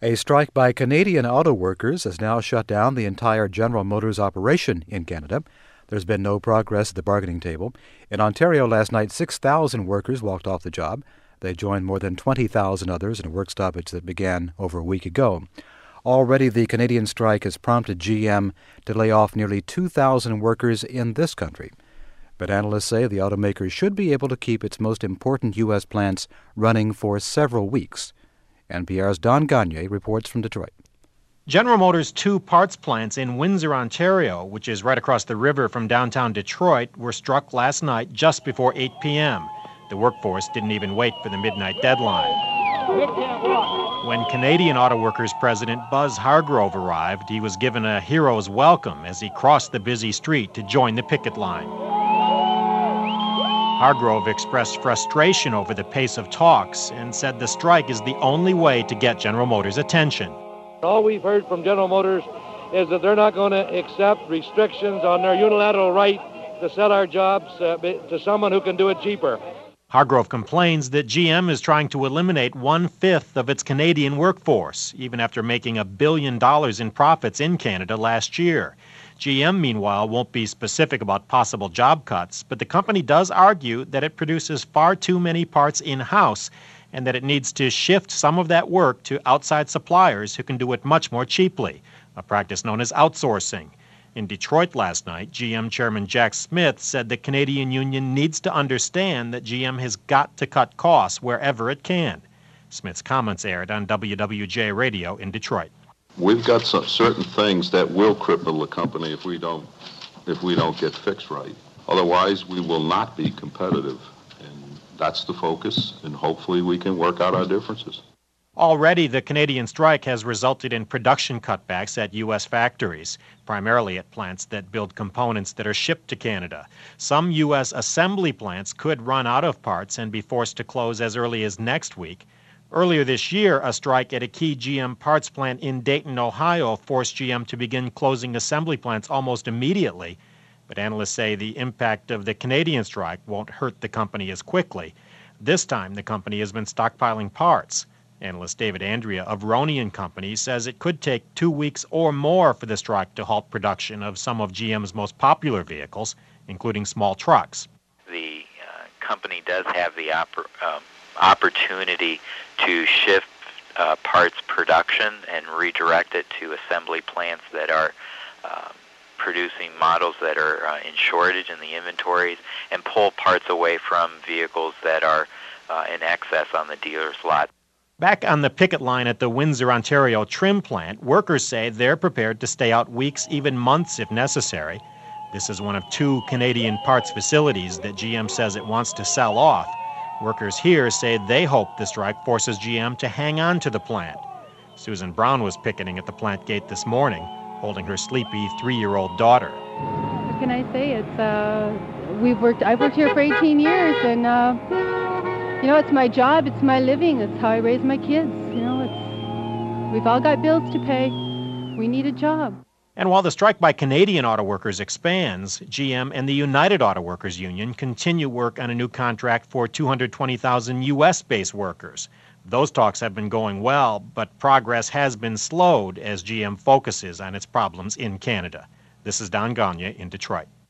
A strike by Canadian auto workers has now shut down the entire General Motors operation in Canada. There's been no progress at the bargaining table. In Ontario last night, 6,000 workers walked off the job. They joined more than 20,000 others in a work stoppage that began over a week ago. Already, the Canadian strike has prompted GM to lay off nearly 2,000 workers in this country. But analysts say the automaker should be able to keep its most important U.S. plants running for several weeks. NPR's Don Gagné reports from Detroit. General Motors' two parts plants in Windsor, Ontario, which is right across the river from downtown Detroit, were struck last night just before 8 p.m. The workforce didn't even wait for the midnight deadline. When Canadian Auto Workers President Buzz Hargrove arrived, he was given a hero's welcome as he crossed the busy street to join the picket line. Hargrove expressed frustration over the pace of talks and said the strike is the only way to get General Motors' attention. All we've heard from General Motors is that they're not going to accept restrictions on their unilateral right to sell our jobs to someone who can do it cheaper. Hargrove complains that GM is trying to eliminate 1/5 of its Canadian workforce, even after making $1 billion in profits in Canada last year. GM, meanwhile, won't be specific about possible job cuts, but the company does argue that it produces far too many parts in-house and that it needs to shift some of that work to outside suppliers who can do it much more cheaply, a practice known as outsourcing. In Detroit last night, GM Chairman Jack Smith said the Canadian Union needs to understand that GM has got to cut costs wherever it can. Smith's comments aired on WWJ Radio in Detroit. We've got some certain things that will cripple the company if we don't get fixed right. Otherwise, we will not be competitive. And that's the focus, and hopefully we can work out our differences. Already, the Canadian strike has resulted in production cutbacks at U.S. factories, primarily at plants that build components that are shipped to Canada. Some U.S. assembly plants could run out of parts and be forced to close as early as next week. Earlier this year, a strike at a key GM parts plant in Dayton, Ohio, forced GM to begin closing assembly plants almost immediately. But analysts say the impact of the Canadian strike won't hurt the company as quickly. This time, the company has been stockpiling parts. Analyst David Andrea of Roney & Company says it could take 2 weeks or more for the strike to halt production of some of GM's most popular vehicles, including small trucks. The company does have the opportunity to shift parts production and redirect it to assembly plants that are producing models that are in shortage in the inventories and pull parts away from vehicles that are in excess on the dealer's lot. Back on the picket line at the Windsor, Ontario trim plant, workers say they're prepared to stay out weeks, even months if necessary. This is one of 2 Canadian parts facilities that GM says it wants to sell off. Workers here say they hope the strike forces GM to hang on to the plant. Susan Brown was picketing at the plant gate this morning, holding her sleepy 3-year-old daughter. What can I say? I've worked here for 18 years, and it's my job, it's my living, it's how I raise my kids. We've all got bills to pay. We need a job. And while the strike by Canadian auto workers expands, GM and the United Auto Workers Union continue work on a new contract for 220,000 U.S.-based workers. Those talks have been going well, but progress has been slowed as GM focuses on its problems in Canada. This is Don Gagné in Detroit.